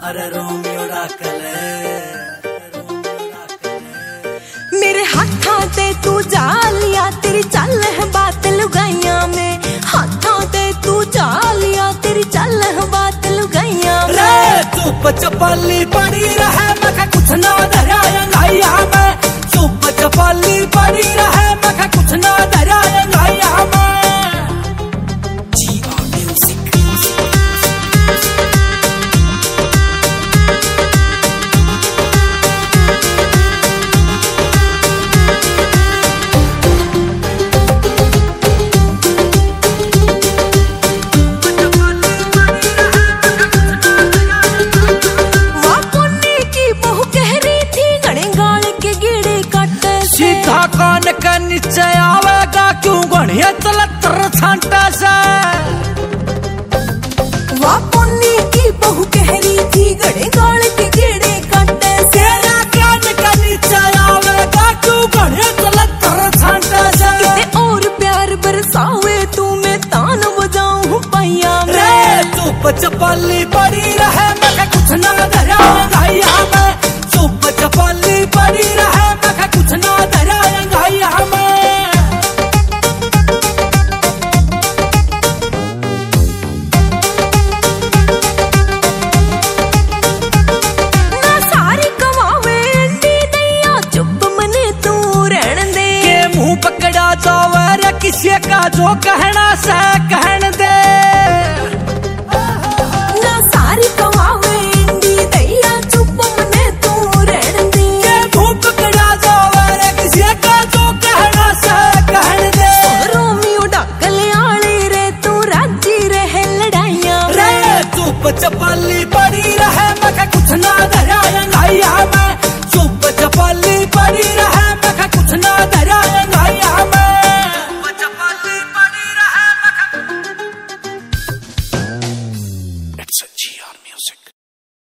अरे रोमियो डाकले मेरे हाथां ते तू जा लिया, तेरी चल है बात लुगाइया में। हाथां ते तू जा लिया, तेरी चल है बात लुगाइया में। रे चुप चपाली पड़ी रहे, मैं कुछ ना धराया गाया में। चुप चपाली पड़ी रहे, मैं कुछ ना धराया गाया में। कान के नीचे आवेगा क्यों गणिया चलतर छांटा से। वाह पुन्नी की बहू कह रही थी गड़े गाल के कीड़े काटे से। तेरा कान के नीचे आवेगा क्यों गणिया चलतर छांटा से। किते और प्यार बरसावे तू, मैं तान बजाऊं पैया में। रे चुप चपाली पड़ी रहे, मैं कुछ ना धराया गाया में। चुप चपाली पड़ी रहे, मैं कुछ ना धराया गाया में। ना सारी कमावे अंडी दैया, चुप मने तू रहने दे। के मुंह पकड़ा जावे रे किसी का जो कहना से